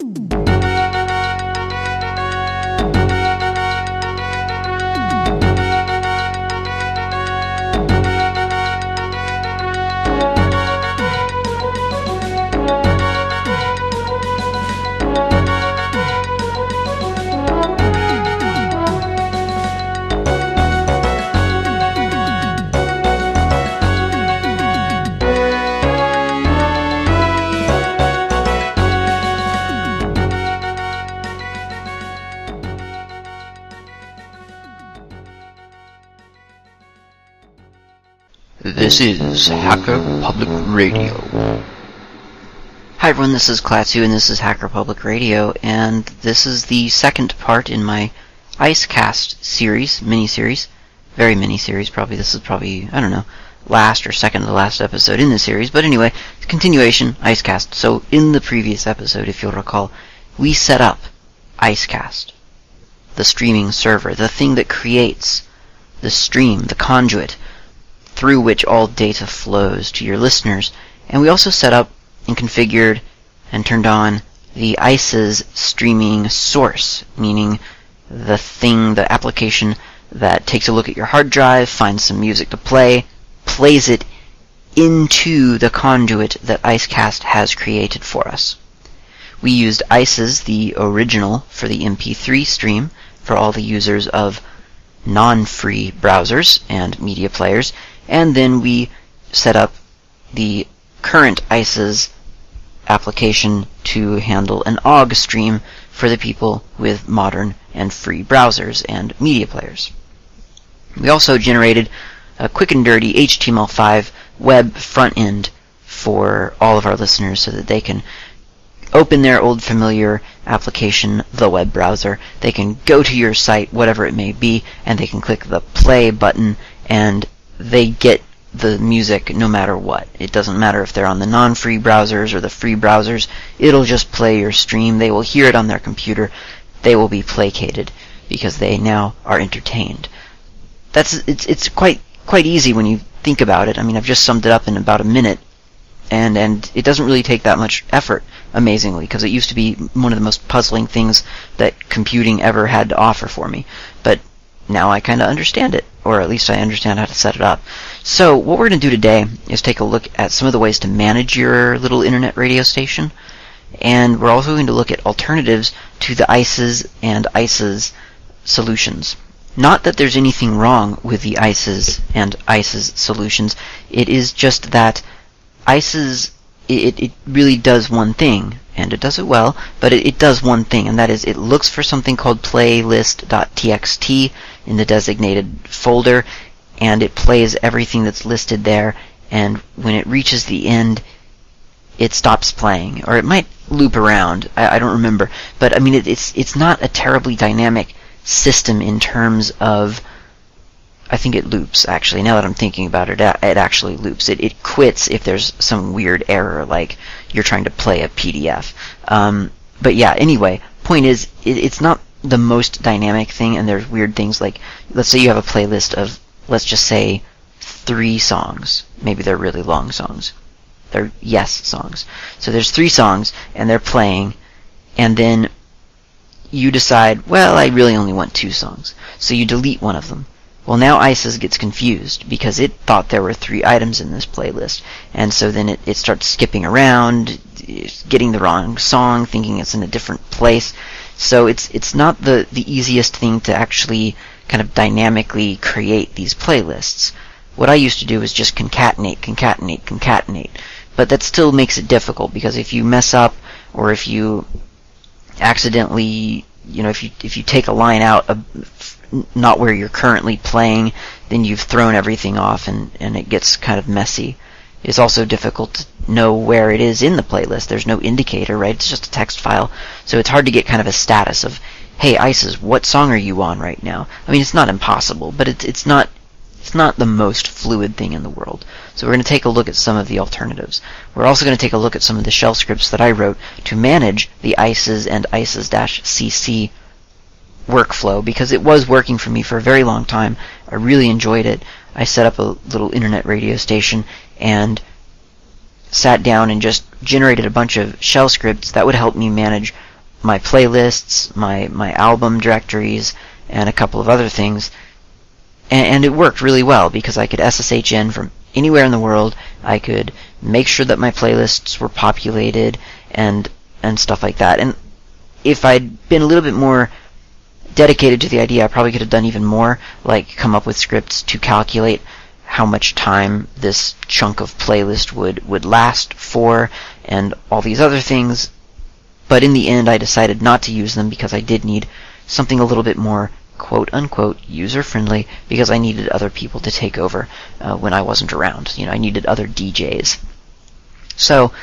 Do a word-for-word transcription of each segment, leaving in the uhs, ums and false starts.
This is Hacker Public Radio. Hi everyone, this is Klaatu and this is Hacker Public Radio, and this is the second part in my Icecast series, mini-series, very mini-series, probably this is probably, I don't know, last or second to the last episode in the series, but anyway, continuation, Icecast. So in the previous episode, if you'll recall, we set up Icecast, the streaming server, the thing that creates the stream, the conduit, through which all data flows to your listeners. And we also set up and configured and turned on the ICE's streaming source, meaning the thing, the application that takes a look at your hard drive, finds some music to play, plays it into the conduit that Icecast has created for us. We used ICE's, the original, for the M P three stream for all the users of non-free browsers and media players, and then we set up the current ICE's application to handle an O G stream for the people with modern and free browsers and media players. We also generated a quick and dirty H T M L five web front end for all of our listeners so that they can open their old familiar application, the web browser. They can go to your site, whatever it may be, and they can click the play button, and they get the music no matter what. It doesn't matter if they're on the non-free browsers or the free browsers. It'll just play your stream. They will hear it on their computer. They will be placated because they now are entertained. That's it's it's quite quite easy when you think about it. I mean, I've just summed it up in about a minute, and and it doesn't really take that much effort, amazingly, because it used to be one of the most puzzling things that computing ever had to offer for me. But now I kind of understand it, or at least I understand how to set it up. So what we're going to do today is take a look at some of the ways to manage your little internet radio station, and we're also going to look at alternatives to the ICE's and ICE's solutions. Not that there's anything wrong with the ICE's and ICE's solutions. It is just that ICE's, it, it really does one thing, and it does it well, but it, it does one thing, and that is it looks for something called playlist dot t x t in the designated folder, and it plays everything that's listed there, and when it reaches the end, it stops playing, or it might loop around. I, I don't remember, but I mean, it, it's it's not a terribly dynamic system in terms of. I think it loops, actually. Now that I'm thinking about it, it actually loops. It, it quits if there's some weird error, like you're trying to play a P D F. Um, but yeah, anyway, point is, it, it's not the most dynamic thing, and there's weird things like, let's say you have a playlist of, let's just say, three songs. Maybe they're really long songs. They're yes songs. So there's three songs, and they're playing, and then you decide, well, I really only want two songs. So you delete one of them. Well, now ICE's gets confused because it thought there were three items in this playlist, and so then it, it starts skipping around, getting the wrong song, thinking it's in a different place. So it's it's not the, the easiest thing to actually kind of dynamically create these playlists. What I used to do is just concatenate, concatenate, concatenate, but that still makes it difficult because if you mess up or if you accidentally, you know, if you if you take a line out of not where you're currently playing, then you've thrown everything off and, and it gets kind of messy. It's also difficult to know where it is in the playlist. There's no indicator, right? It's just a text file. So it's hard to get kind of a status of, hey, ICE's, what song are you on right now? I mean, it's not impossible, but it's it's not it's not the most fluid thing in the world. So we're going to take a look at some of the alternatives. We're also going to take a look at some of the shell scripts that I wrote to manage the ICE's and ICE's-C C workflow, because it was working for me for a very long time. I really enjoyed it. I set up a little internet radio station and sat down and just generated a bunch of shell scripts that would help me manage my playlists, my, my album directories, and a couple of other things. And, and it worked really well because I could S S H in from anywhere in the world. I could make sure that my playlists were populated and and stuff like that. And if I'd been a little bit more dedicated to the idea, I probably could have done even more, like come up with scripts to calculate how much time this chunk of playlist would, would last for, and all these other things. But in the end, I decided not to use them because I did need something a little bit more quote-unquote user-friendly, because I needed other people to take over uh, when I wasn't around. You know, I needed other D Js. So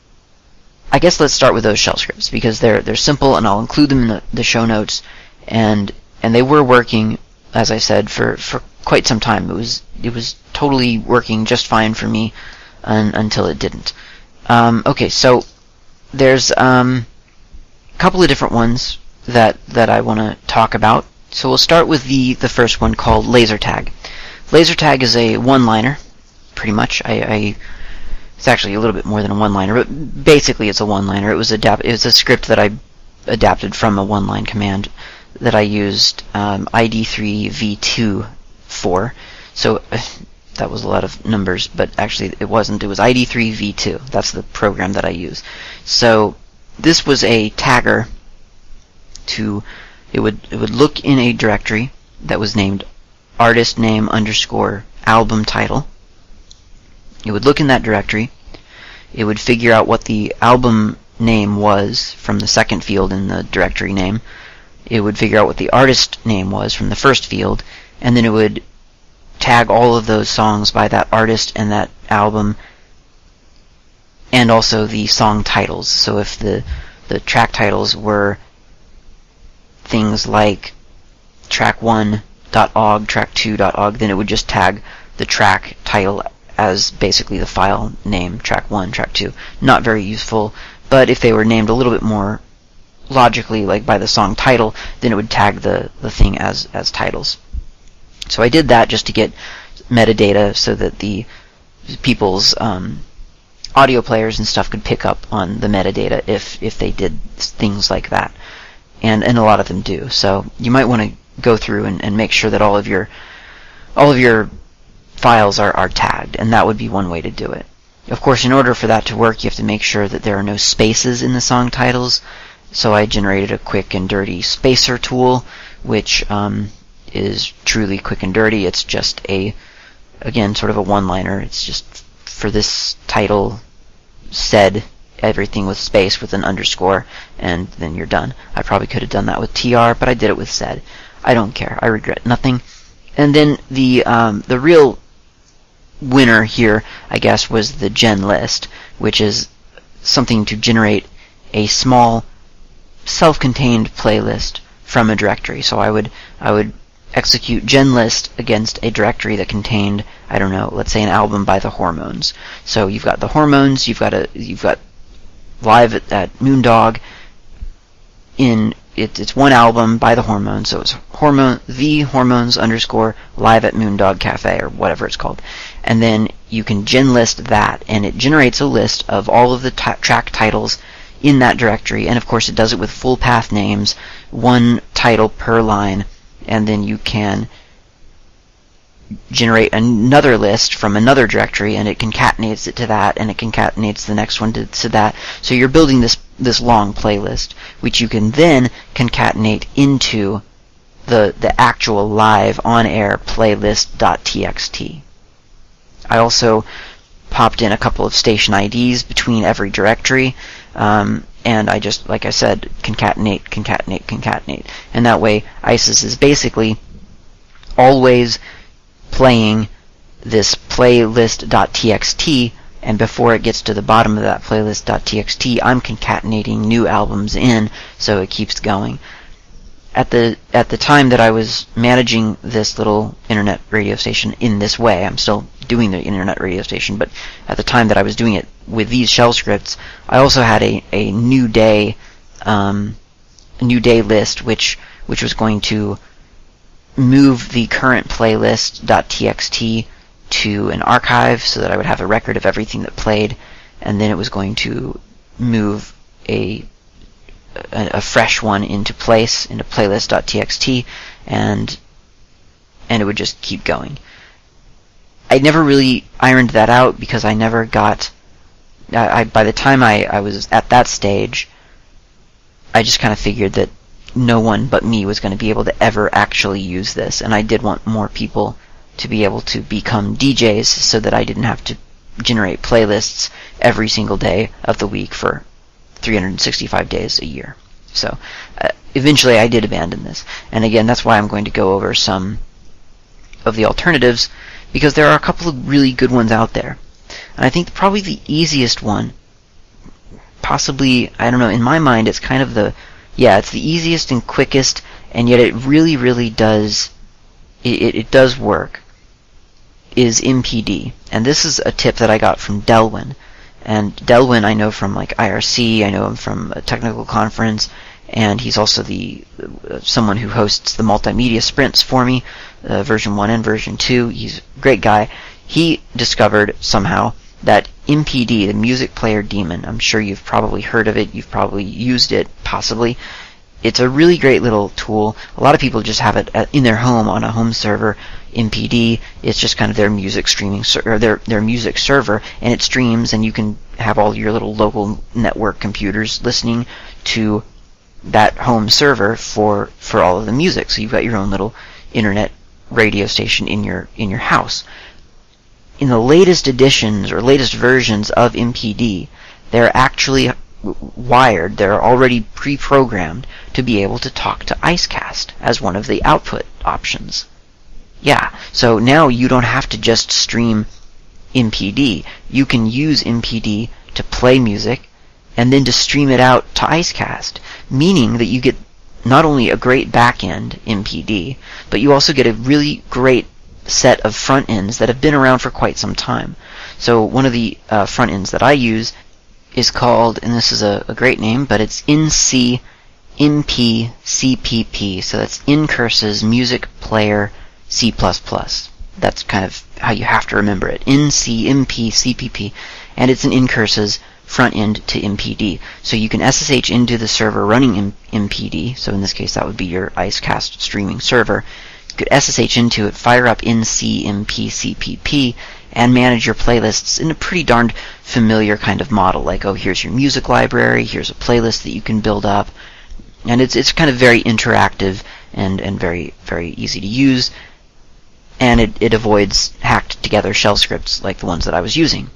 I guess let's start with those shell scripts, because they're they're simple, and I'll include them in the, the show notes. And and they were working, as I said, for, for quite some time. It was it was totally working just fine for me un, until it didn't. Um, okay, so there's um, a couple of different ones that that I want to talk about. So we'll start with the the first one, called laser tag. Laser tag is a one-liner, pretty much. I, I It's actually a little bit more than a one-liner, but basically it's a one-liner. It was adapt. It was a script that I adapted from a one-line command that I used um, I D three v two for. So uh, that was a lot of numbers, but actually it wasn't. It was I D three v two. That's the program that I use. So this was a tagger to. It would it would look in a directory that was named artist name underscore album title. It would look in that directory. It would figure out what the album name was from the second field in the directory name. It would figure out what the artist name was from the first field, and then it would tag all of those songs by that artist and that album, and also the song titles. So if the the track titles were things like track one dot o g, track two dot o g, then it would just tag the track title as basically the file name, track one, track two. Not very useful, but if they were named a little bit more logically, like by the song title, then it would tag the, the thing as, as titles. So I did that just to get metadata so that the people's um, audio players and stuff could pick up on the metadata if, if they did things like that. And, and a lot of them do. So you might want to go through and, and make sure that all of your all of your files are, are tagged, and that would be one way to do it. Of course, in order for that to work, you have to make sure that there are no spaces in the song titles. So I generated a quick and dirty spacer tool, which um, is truly quick and dirty. It's just a, again, sort of a one-liner. It's just for this title said everything with space with an underscore, and then you're done. I probably could have done that with T R, but I did it with said. I don't care. I regret nothing. And then the um, the real winner here, I guess, was the gen list, which is something to generate a small self-contained playlist from a directory. So I would I would execute gen list against a directory that contained, I don't know, let's say an album by the Hormones. So you've got the Hormones, you've got a you've got Live at, at Moondog. In it, it's one album by the Hormones, so it's hormone the Hormones underscore Live at Moondog Cafe, or whatever it's called. And then you can gen list that, and it generates a list of all of the t- track titles in that directory. And of course it does it with full path names, one title per line, and then you can generate another list from another directory, and it concatenates it to that, and it concatenates the next one to, to that. So you're building this this long playlist, which you can then concatenate into the the actual live on-air playlist.txt. I also popped in a couple of station I Ds between every directory, um, and I just, like I said, concatenate, concatenate, concatenate. And that way ISIS is basically always playing this playlist.txt, and before it gets to the bottom of that playlist.txt, I'm concatenating new albums in, so it keeps going. At the at the time that I was managing this little internet radio station in this way, I'm still doing the internet radio station, but at the time that I was doing it with these shell scripts, I also had a, a new day um, a new day list, which which was going to move the current playlist.txt to an archive so that I would have a record of everything that played, and then it was going to move a a, a fresh one into place, into playlist.txt, and and it would just keep going. I never really ironed that out because I never got... I, I by the time I, I was at that stage, I just kind of figured that no one but me was going to be able to ever actually use this, and I did want more people to be able to become D Js so that I didn't have to generate playlists every single day of the week for three hundred sixty-five days a year. So uh, eventually I did abandon this, and again, that's why I'm going to go over some of the alternatives, because there are a couple of really good ones out there. And I think probably the easiest one, possibly, I don't know, in my mind it's kind of the, yeah, it's the easiest and quickest, and yet it really, really does, it, it, it does work, is M P D. And this is a tip that I got from Delwyn. And Delwyn I know from like I R C, I know him from a technical conference, and he's also the uh, someone who hosts the multimedia sprints for me, uh, version one and version two. He's a great guy. He discovered somehow that M P D, the Music Player Daemon, I'm sure you've probably heard of it, you've probably used it, possibly. It's a really great little tool. A lot of people just have it in their home on a home server. M P D, it's just kind of their music streaming ser- or their their music server, and it streams, and you can have all your little local network computers listening to that home server for for all of the music. So you've got your own little internet radio station in your in your house. In the latest editions or latest versions of M P D, they're actually wired, they're already pre-programmed to be able to talk to Icecast as one of the output options. Yeah, so now you don't have to just stream M P D. You can use M P D to play music and then to stream it out to Icecast, meaning that you get not only a great back-end M P D, but you also get a really great set of front ends that have been around for quite some time. So one of the uh, front ends that I use is called, and this is a, a great name, but it's N C M P C P P. So that's Ncurse's Music Player C plus plus. That's kind of how you have to remember it. N C M P C P P. And it's an Ncurse's front end to M P D. So you can S S H into the server running M- MPD. So in this case, that would be your Icecast streaming server. You could S S H into it, fire up N C M P C P P, and manage your playlists in a pretty darned familiar kind of model. Like, oh, here's your music library, here's a playlist that you can build up. And it's it's kind of very interactive and, and very, very easy to use. And it, it avoids hacked together shell scripts like the ones that I was using.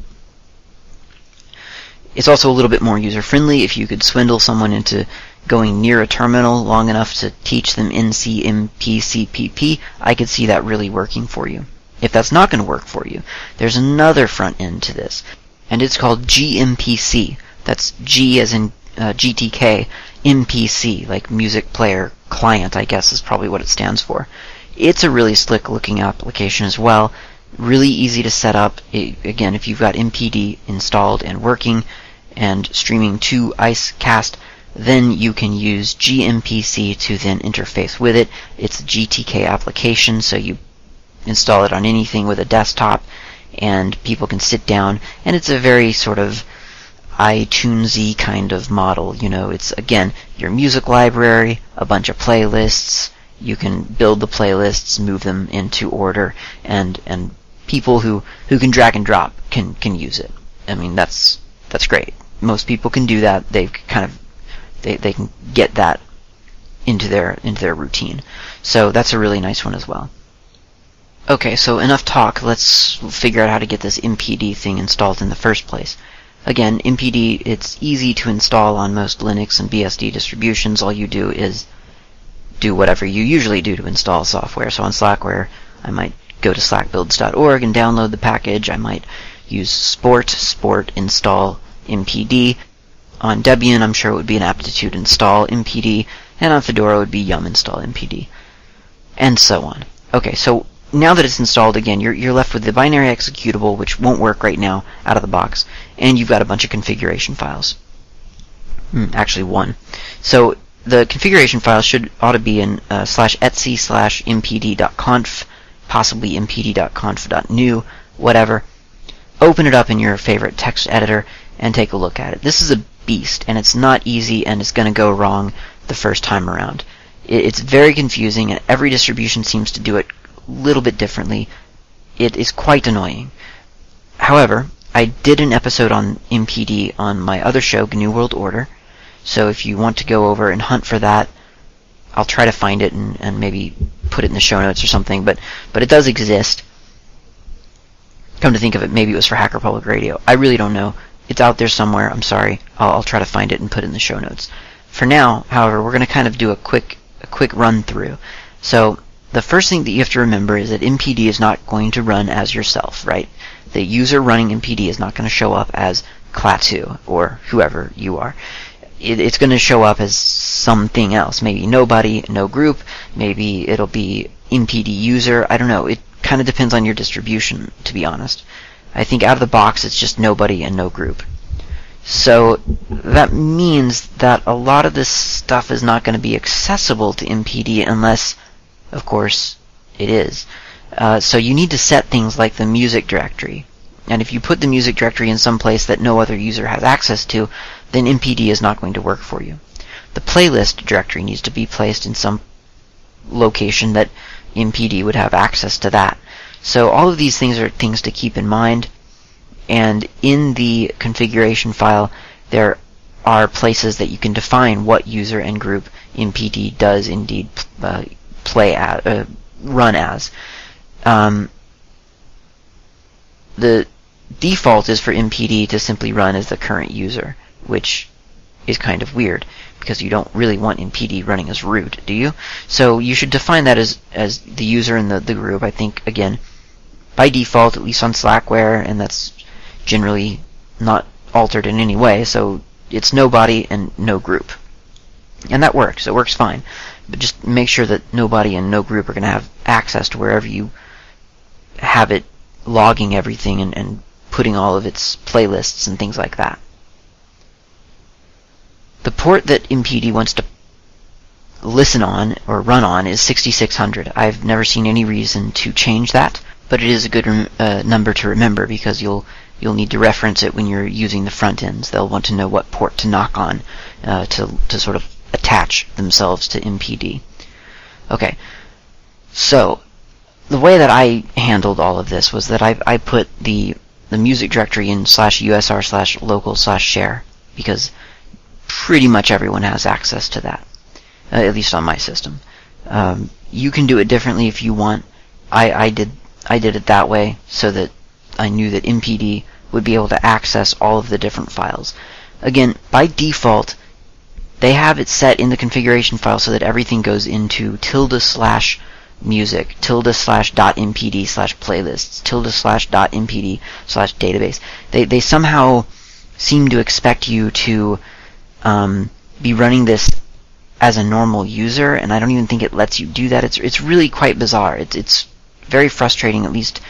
It's also a little bit more user-friendly. If you could swindle someone into going near a terminal long enough to teach them N C M P C P P, I could see that really working for you. If that's not going to work for you, there's another front end to this, and it's called G M P C. That's G as in uh, G T K, M P C, like Music Player Client, I guess is probably what it stands for. It's a really slick-looking application as well. Really easy to set up. It, again, if you've got M P D installed and working and streaming to Icecast, then you can use G M P C to then interface with it. It's a G T K application, so you install it on anything with a desktop, and people can sit down, and it's a very sort of iTunes-y kind of model. You know, it's, again, your music library, a bunch of playlists. You can build the playlists, move them into order, and and people who, who can drag and drop can, can use it. I mean, that's that's great. Most people can do that. They kind of they they can get that into their into their routine. So that's a really nice one as well. Okay, so enough talk. Let's figure out how to get this M P D thing installed in the first place. Again, M P D, it's easy to install on most Linux and B S D distributions. All you do is do whatever you usually do to install software. So on Slackware, I might go to slack builds dot org and download the package. I might use Sport, Sport install M P D. On Debian, I'm sure it would be an aptitude install M P D, and on Fedora it would be yum install M P D, and so on. Okay, so now that it's installed, again, you're you're left with the binary executable, which won't work right now out of the box, and you've got a bunch of configuration files. Hmm, actually, one. So the configuration file should ought to be in uh, slash etsy slash mpd.conf, possibly mpd.conf.new, whatever. Open it up in your favorite text editor, and take a look at it. This is a beast, and it's not easy, and it's going to go wrong the first time around. It's very confusing, and every distribution seems to do it a little bit differently. It is quite annoying. However, I did an episode on M P D on my other show, G N U World Order, so if you want to go over and hunt for that, I'll try to find it and, and maybe put it in the show notes or something, but, but it does exist. Come to think of it, maybe it was for Hacker Public Radio. I really don't know. It's out there somewhere. I'm sorry. I'll, I'll try to find it and put it in the show notes. For now, however, we're going to kind of do a quick a quick run through. So the first thing that you have to remember is that M P D is not going to run as yourself, right? The user running M P D is not going to show up as Klaatu or whoever you are. It, it's going to show up as something else. Maybe nobody, no group. Maybe it'll be M P D user. I don't know. It kind of depends on your distribution, to be honest. I think out of the box it's just nobody and no group. So that means that a lot of this stuff is not going to be accessible to M P D unless, of course, it is. Uh, so you need to set things like the music directory. And if you put the music directory in some place that no other user has access to, then M P D is not going to work for you. The playlist directory needs to be placed in some location that M P D would have access to that. So all of these things are things to keep in mind. And in the configuration file, there are places that you can define what user and group M P D does indeed uh, play at, uh, run as. Um, the default is for M P D to simply run as the current user, which is kind of weird because you don't really want M P D running as root, do you? So you should define that as as the user and the, the group. I think, again, by default, at least on Slackware, and that's generally not altered in any way, so it's nobody and no group. And that works. It works fine. But just make sure that nobody and no group are going to have access to wherever you have it logging everything and, and putting all of its playlists and things like that. The port that M P D wants to listen on or run on is sixty-six hundred. I've never seen any reason to change that, but it is a good uh, number to remember because you'll you'll need to reference it when you're using the front ends. They'll want to know what port to knock on uh, to to sort of attach themselves to M P D. Okay, so the way that I handled all of this was that I I put the the music directory in slash usr slash local slash share because pretty much everyone has access to that, uh, at least on my system. Um, you can do it differently if you want. I, I did I did it that way so that I knew that M P D would be able to access all of the different files. Again, by default, they have it set in the configuration file so that everything goes into tilde slash music, tilde slash dot mpd slash playlists, tilde slash dot mpd slash database. They they somehow seem to expect you to um, be running this as a normal user, and I don't even think it lets you do that. It's it's really quite bizarre. It's it's very frustrating. At least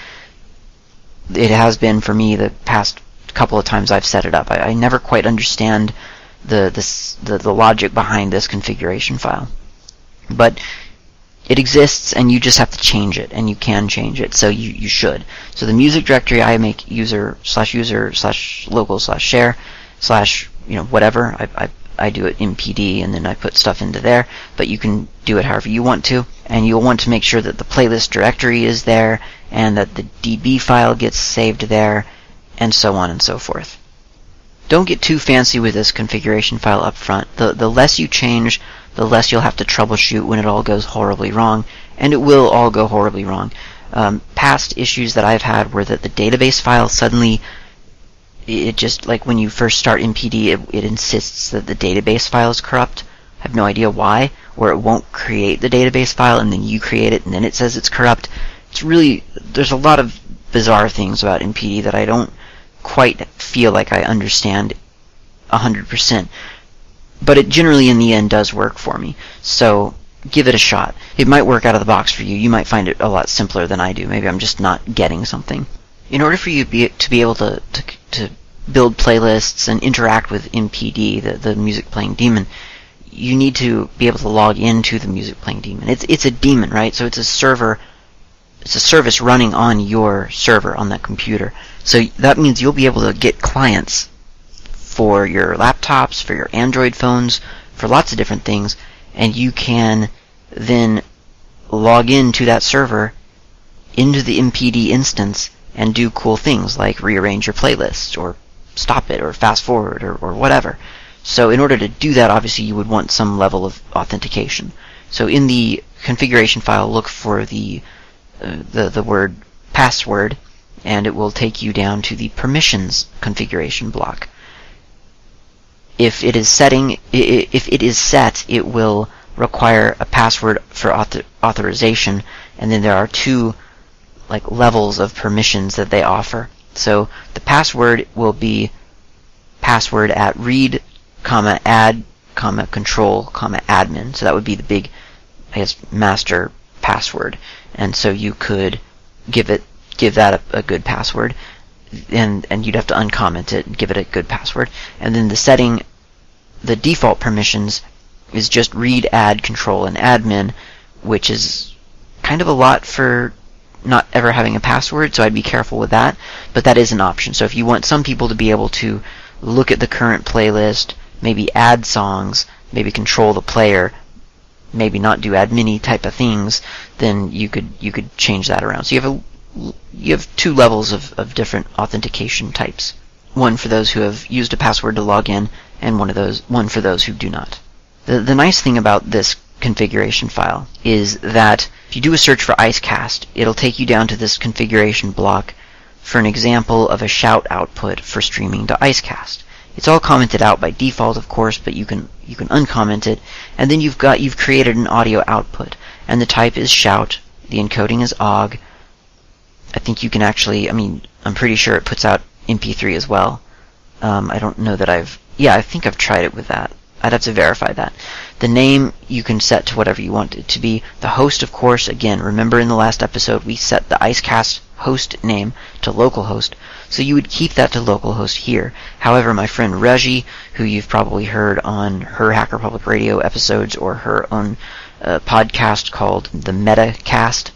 it has been for me the past couple of times I've set it up. I, I never quite understand the this the, the logic behind this configuration file, but it exists, and you just have to change it, and you can change it, so you, you should. So the music directory, I make user slash user slash local slash share slash you know whatever. I, I I do it M P D, and then I put stuff into there, but you can do it however you want to, and you'll want to make sure that the playlist directory is there, and that the D B file gets saved there, and so on and so forth. Don't get too fancy with this configuration file up front. The, the less you change, the less you'll have to troubleshoot when it all goes horribly wrong, and it will all go horribly wrong. Um, past issues that I've had were that the database file suddenly, it just, like when you first start M P D, it, it insists that the database file is corrupt. I have no idea why, or it won't create the database file, and then you create it, and then it says it's corrupt. It's really, there's a lot of bizarre things about M P D that I don't quite feel like I understand one hundred percent. But it generally, in the end, does work for me. So give it a shot. It might work out of the box for you. You might find it a lot simpler than I do. Maybe I'm just not getting something. In order for you to be, to be able to, to, to build playlists and interact with M P D, the, the music playing daemon, you need to be able to log into the music playing daemon. It's, it's a daemon, right? So it's a server, it's a service running on your server, on that computer. So that means you'll be able to get clients for your laptops, for your Android phones, for lots of different things, and you can then log into that server into the M P D instance and do cool things like rearrange your playlist or stop it or fast forward or, or whatever. So in order to do that, obviously you would want some level of authentication. So in the configuration file, look for the uh, the, the word password, and it will take you down to the permissions configuration block. If it is setting, if it is set, it will require a password for author authorization, and then there are two like levels of permissions that they offer. So the password will be password at read, comma add, comma control, comma admin. So that would be the big, I guess, master password. And so you could give it give that a, a good password, and and you'd have to uncomment it and give it a good password. And then the setting, the default permissions is just read, add, control, and admin, which is kind of a lot for not ever having a password, so I'd be careful with that, but that is an option. So if you want some people to be able to look at the current playlist, maybe add songs, maybe control the player, maybe not do admin type of things, then you could you could change that around. So you have a you have two levels of, of different authentication types. One for those who have used a password to log in, and one of those one for those who do not. The the nice thing about this configuration file is that if you do a search for Icecast, it'll take you down to this configuration block for an example of a shout output for streaming to Icecast. It's all commented out by default, of course, but you can you can uncomment it, and then you've got you've created an audio output, and the type is shout, the encoding is O G. I think you can actually, I mean, I'm pretty sure it puts out M P three as well. Um, I don't know that I've, yeah, I think I've tried it with that. I'd have to verify that. The name you can set to whatever you want it to be. The host, of course, again, remember in the last episode we set the Icecast host name to localhost, so you would keep that to localhost here. However, my friend Reggie, who you've probably heard on her Hacker Public Radio episodes or her own uh, podcast called the Metacast,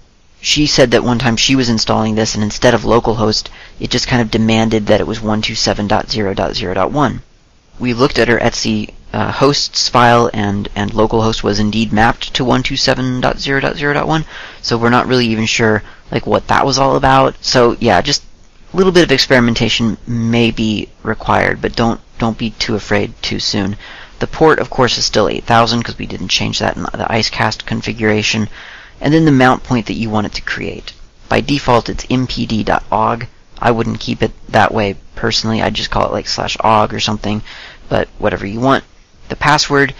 she said that one time she was installing this, and instead of localhost, it just kind of demanded that it was one twenty-seven dot zero dot zero dot one. We looked at her Etsy uh, hosts file, and, and localhost was indeed mapped to one twenty-seven dot zero dot zero dot one, so we're not really even sure like what that was all about. So yeah, just a little bit of experimentation may be required, but don't don't be too afraid too soon. The port, of course, is still eight thousand because we didn't change that in the Icecast configuration. And then the mount point that you want it to create. By default, it's m p d dot o g. I wouldn't keep it that way personally. I'd just call it like slash O G or something, but whatever you want. The password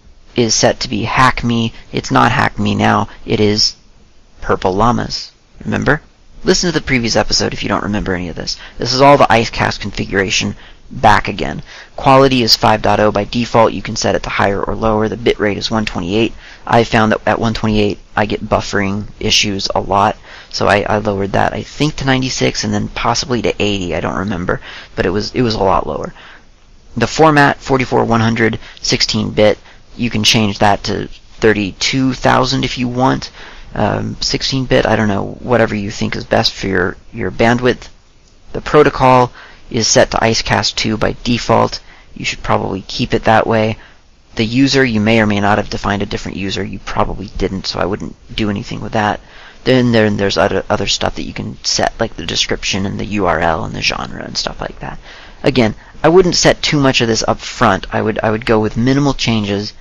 is set to be hackme. It's not hackme now. It is Purple Llamas. Remember? Listen to the previous episode if you don't remember any of this. This is all the Icecast configuration back again. Quality is five point oh by default. You can set it to higher or lower. The bitrate is one twenty-eight. I found that at one twenty-eight I get buffering issues a lot, so I, I lowered that, I think, to ninety-six and then possibly to eighty. I don't remember, but it was it was a lot lower. The format, forty-four one hundred, sixteen bit. You can change that to thirty-two thousand if you want. Um, sixteen bit, I don't know, whatever you think is best for your, your bandwidth. The protocol is set to Icecast two by default. You should probably keep it that way. The user, you may or may not have defined a different user. You probably didn't, so I wouldn't do anything with that. Then there, there's other other stuff that you can set, like the description and the U R L and the genre and stuff like that. Again, I wouldn't set too much of this up front. I would I would go with minimal changes,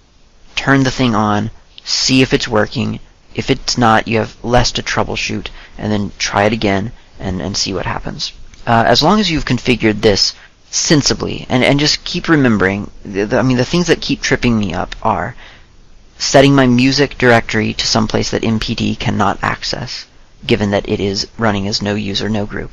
turn the thing on, see if it's working. If it's not, you have less to troubleshoot, and then try it again and, and see what happens. Uh, as long as you've configured this sensibly, and, and just keep remembering, the, the, I mean, the things that keep tripping me up are setting my music directory to some place that M P D cannot access, given that it is running as no user, no group.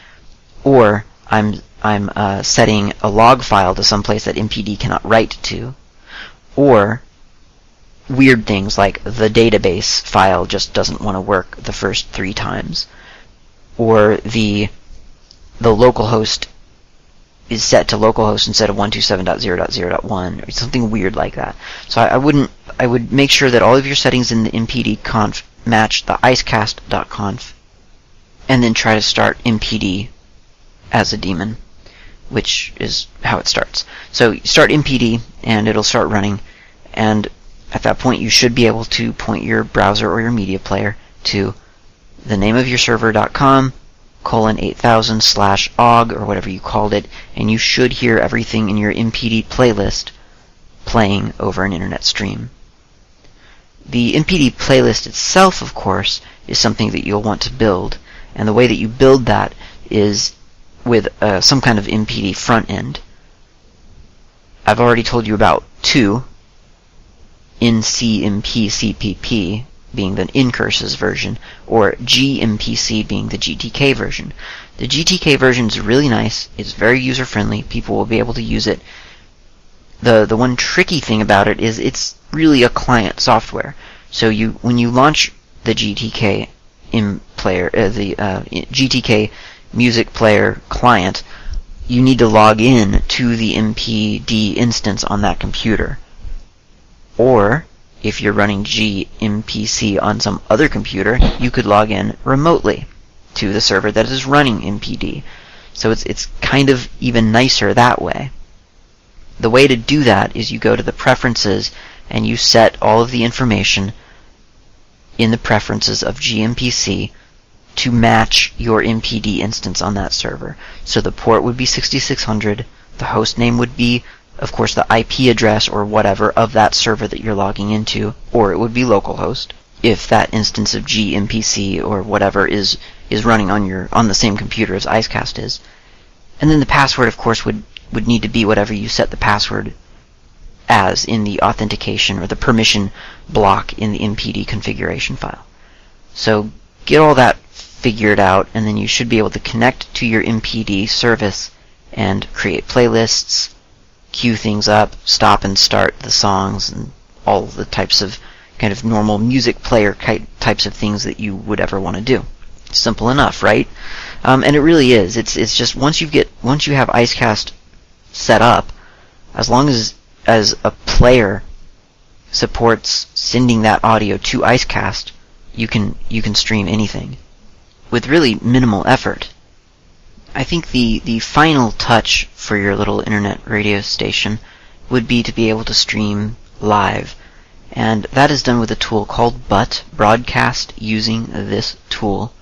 Or I'm I'm uh, setting a log file to some place that M P D cannot write to. Or weird things like the database file just doesn't want to work the first three times. Or the the localhost is set to localhost instead of one twenty-seven dot zero dot zero dot one, or something weird like that. So I, I wouldn't. I would make sure that all of your settings in the M P D conf match the icecast dot conf, and then try to start M P D as a daemon. which is how it starts. So you start M P D, and it'll start running, and at that point you should be able to point your browser or your media player to the name of your server dot com colon eight thousand slash og or whatever you called it, and you should hear everything in your M P D playlist playing over an internet stream. The M P D playlist itself, of course, is something that you'll want to build, and the way that you build that is with uh, some kind of M P D front end. I've already told you about two, N C M P C P P being the Ncurses version, or G M P C being the G T K version. The G T K version is really nice. It's very user-friendly. People will be able to use it. The the one tricky thing about it is it's really a client software. So you when you launch the G T K M player, uh, the uh, G T K music player client, you need to log in to the M P D instance on that computer. Or if you're running G M P C on some other computer, you could log in remotely to the server that is running M P D. So it's it's kind of even nicer that way. The way to do that is you go to the preferences and you set all of the information in the preferences of G M P C to match your M P D instance on that server. So the port would be sixty-six hundred, the host name would be, of course, the I P address or whatever of that server that you're logging into, or it would be localhost if that instance of G M P C or whatever is is running on your on the same computer as Icecast is. And then the password, of course, would would need to be whatever you set the password as in the authentication or the permission block in the M P D configuration file. So get all that figured out, and then you should be able to connect to your M P D service and create playlists, queue things up, stop and start the songs, and all the types of kind of normal music player types of things that you would ever want to do. Simple enough, right? Um, and it really is. It's it's just once you get once you have Icecast set up, as long as as a player supports sending that audio to Icecast, you can you can stream anything with really minimal effort. I think the, the final touch for your little internet radio station would be to be able to stream live. And that is done with a tool called B U T, broadcast using this tool.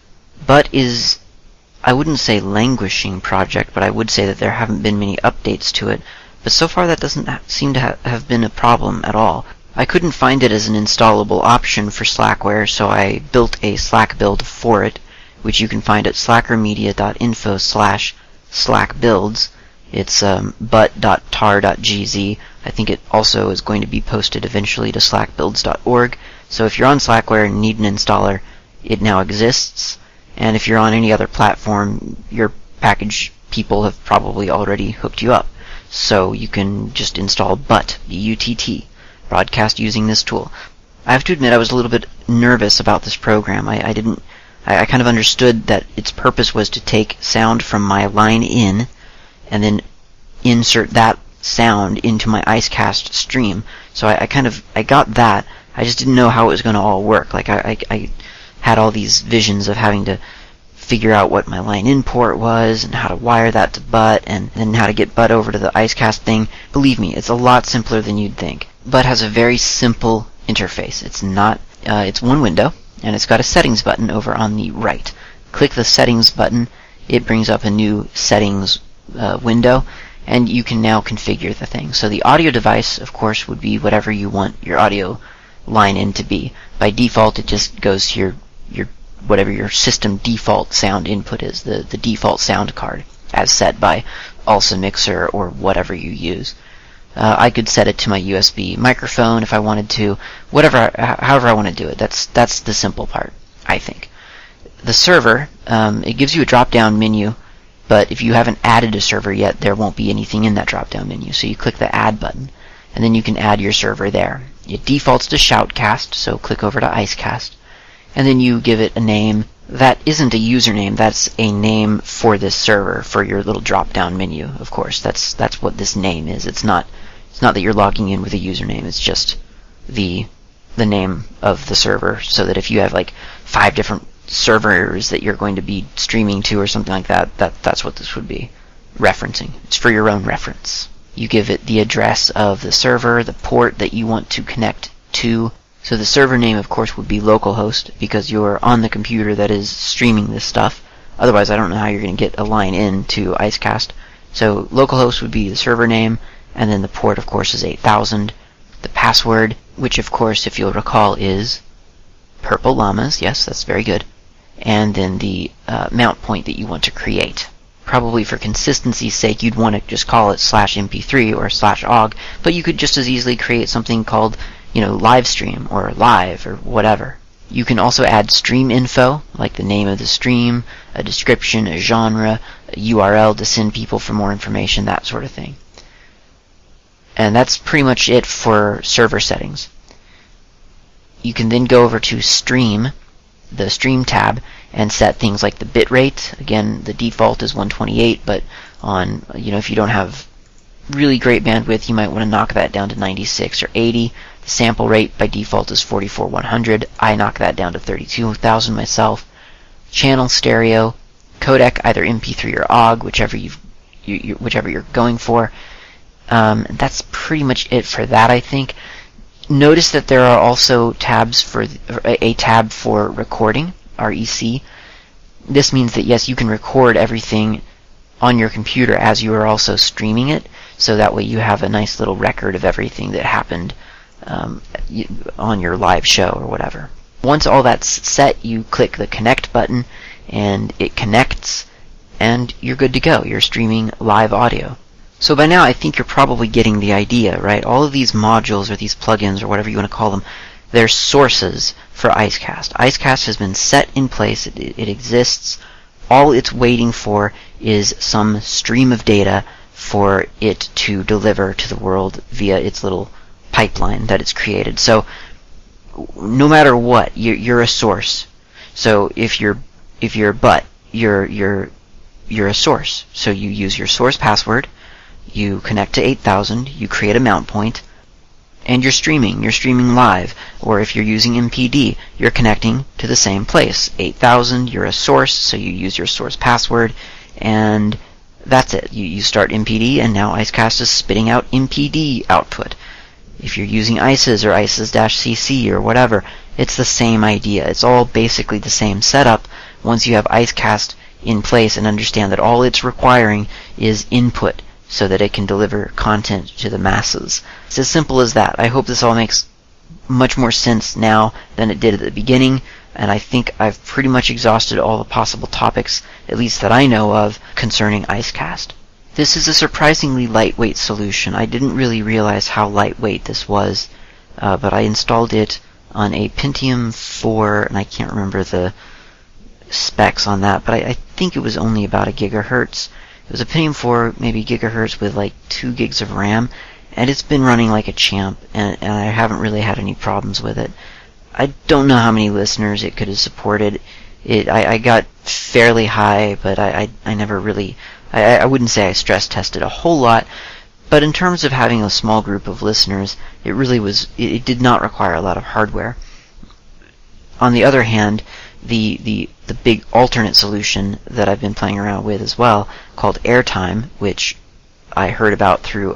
B U T is, I wouldn't say languishing project, but I would say that there haven't been many updates to it. But so far that doesn't ha- seem to ha- have been a problem at all. I couldn't find it as an installable option for Slackware, so I built a Slack build for it, which you can find at slackermedia.info slash slackbuilds. It's um, but dot tar dot g z. I think it also is going to be posted eventually to slackbuilds dot org. So if you're on Slackware and need an installer, it now exists. And if you're on any other platform, your package people have probably already hooked you up. So you can just install B U T, B U T T, broadcast using this tool. I have to admit I was a little bit nervous about this program. I, I didn't, I, I kind of understood that its purpose was to take sound from my line in and then insert that sound into my Icecast stream. So I, I kind of, I got that. I just didn't know how it was going to all work. Like I, I, I had all these visions of having to figure out what my line in port was and how to wire that to B U T and then how to get B U T over to the Icecast thing. Believe me, it's a lot simpler than you'd think. B U T has a very simple interface. It's not, uh, it's one window, and it's got a settings button over on the right. Click the settings button, it brings up a new settings uh, window, and you can now configure the thing. So the audio device, of course, would be whatever you want your audio line in to be. By default, it just goes to your, your whatever your system default sound input is, the, the default sound card, as set by Alsa Mixer or whatever you use. Uh, I could set it to my U S B microphone if I wanted to, whatever, however I want to do it. That's that's the simple part, I think. The server, um, it gives you a drop-down menu, but if you haven't added a server yet, there won't be anything in that drop-down menu. So you click the Add button, and then you can add your server there. It defaults to Shoutcast, so click over to Icecast, and then you give it a name. That isn't a username, that's a name for this server, for your little drop-down menu, of course. That's that's what this name is. It's not it's not that you're logging in with a username, it's just the the name of the server, so that if you have like five different servers that you're going to be streaming to or something like that, that that's what this would be. referencing. It's for your own reference. You give it the address of the server, the port that you want to connect to. So the server name, of course, would be localhost because you're on the computer that is streaming this stuff. Otherwise, I don't know how you're going to get a line in to Icecast. So localhost would be the server name, and then the port, of course, is eight thousand. The password, which, of course, if you'll recall, is Purple Llamas. Yes, that's very good. And then the uh, mount point that you want to create. Probably for consistency's sake, you'd want to just call it slash M P three or slash O G, but you could just as easily create something called, you know, live stream or live or whatever. You can also add stream info, like the name of the stream, a description, a genre, a U R L to send people for more information, that sort of thing. And that's pretty much it for server settings. You can then go over to Stream, the Stream tab, and set things like the bitrate. Again, the default is one twenty-eight, but on, you know, if you don't have really great bandwidth, you might want to knock that down to ninety-six or eighty. The sample rate by default is forty-four one hundred. I knock that down to thirty-two thousand myself. Channel stereo, codec, either M P three or O G, whichever you've, you, you, whichever you're going for. Um, that's pretty much it for that, I think. Notice that there are also tabs for a tab for recording, R E C. This means that yes, you can record everything on your computer as you are also streaming it, so that way you have a nice little record of everything that happened um, on your live show or whatever. Once all that's set, you click the connect button and it connects and you're good to go. You're streaming live audio. So by now I think you're probably getting the idea, right? All of these modules or these plugins or whatever you want to call them, they're sources for Icecast. Icecast has been set in place. It, it exists. All it's waiting for is some stream of data for it to deliver to the world via its little pipeline that it's created. So no matter what, you're, you're a source. So if you're if you're but you're you're you're a source. So you use your source password. You connect to eight thousand, you create a mount point, and you're streaming. You're streaming live. Or if you're using M P D, you're connecting to the same place. eight thousand, you're a source, so you use your source password, and that's it. You, you start M P D, and now Icecast is spitting out M P D output. If you're using I C E S or I C E S-C C or whatever, it's the same idea. It's all basically the same setup once you have Icecast in place and understand that all it's requiring is input, so that it can deliver content to the masses. It's as simple as that. I hope this all makes much more sense now than it did at the beginning, and I think I've pretty much exhausted all the possible topics, at least that I know of, concerning Icecast. This is a surprisingly lightweight solution. I didn't really realize how lightweight this was, uh, but I installed it on a Pentium four, and I can't remember the specs on that, but I, I think it was only about a gigahertz. It was a Pentium four, maybe gigahertz with like two gigs of RAM, and it's been running like a champ, and, and I haven't really had any problems with it. I don't know how many listeners it could have supported. It I, I got fairly high, but I, I, I never really, I, I wouldn't say I stress tested a whole lot, but in terms of having a small group of listeners, it really was, it, it did not require a lot of hardware. On the other hand, the, the, the big alternate solution that I've been playing around with as well, called Airtime, which I heard about through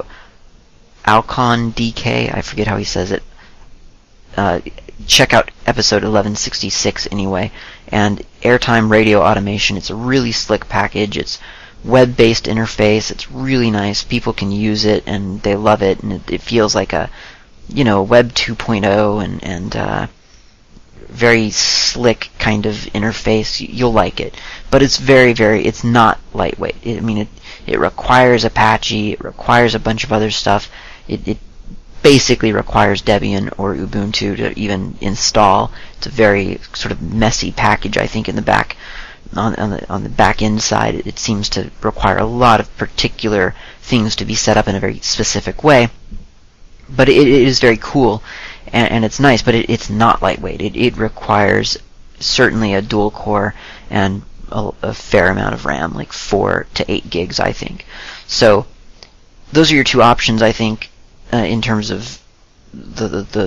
Alcon D K, I forget how he says it. Uh, check out episode eleven sixty-six anyway. And Airtime Radio Automation, it's a really slick package. It's web-based interface. It's really nice. People can use it and they love it, and it, it feels like a, you know, Web two point oh and, and uh, very slick kind of interface. You'll like it. But it's very, very, it's not lightweight. It, I mean, it, it requires Apache, it requires a bunch of other stuff. It, it basically requires Debian or Ubuntu to even install. It's a very sort of messy package, I think, in the back, on, on the on the back end side. It, it seems to require a lot of particular things to be set up in a very specific way. But it, it is very cool, and, and it's nice, but it, it's not lightweight. It, it requires certainly a dual core and a, a fair amount of RAM, like four to eight gigs, I think. So those are your two options, I think, uh, in terms of the, the the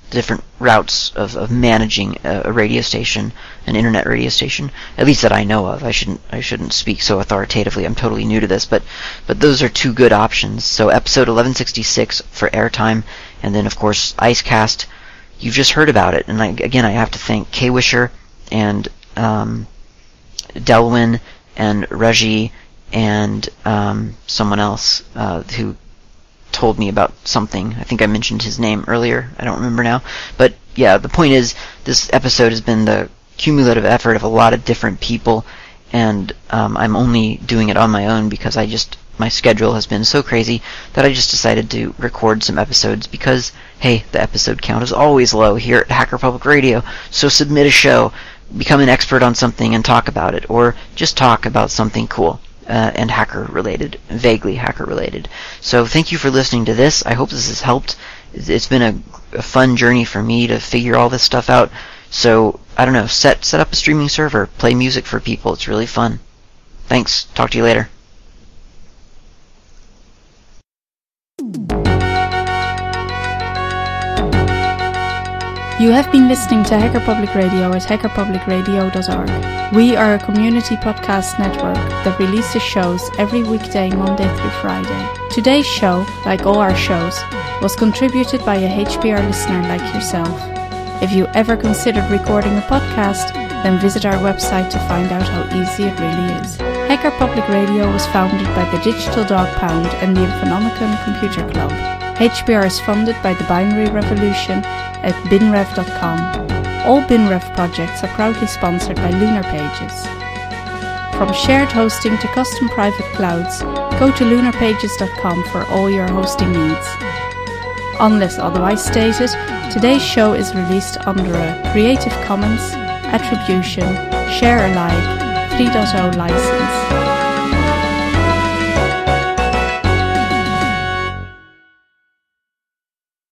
different routes of, of managing a, a radio station, an internet radio station, at least that I know of. I shouldn't I shouldn't speak so authoritatively. I'm totally new to this, but but those are two good options. So episode eleven sixty-six for airtime, and then of course Icecast. You've just heard about it, and I, again I have to thank K-Wisher and um, Delwyn and Reggie and um, someone else uh, who told me about something. I think I mentioned his name earlier. I don't remember now. But yeah, the point is, this episode has been the cumulative effort of a lot of different people, and um, I'm only doing it on my own because I just, my schedule has been so crazy that I just decided to record some episodes because, hey, the episode count is always low here at Hacker Public Radio, so submit a show, become an expert on something and talk about it, or just talk about something cool. Uh, and hacker-related, vaguely hacker-related. So thank you for listening to this. I hope this has helped. It's been a, a fun journey for me to figure all this stuff out. So, I don't know, set set up a streaming server, play music for people. It's really fun. Thanks. Talk to you later. You have been listening to Hacker Public Radio at hacker public radio dot org. We are a community podcast network that releases shows every weekday, Monday through Friday. Today's show, like all our shows, was contributed by a H P R listener like yourself. If you ever considered recording a podcast, then visit our website to find out how easy it really is. Hacker Public Radio was founded by the Digital Dog Pound and the Infonomicon Computer Club. H P R is funded by the Binary Revolution at bin rev dot com. All BinRev projects are proudly sponsored by Lunar Pages. From shared hosting to custom private clouds, go to lunar pages dot com for all your hosting needs. Unless otherwise stated, today's show is released under a Creative Commons Attribution Share Alike three point oh license.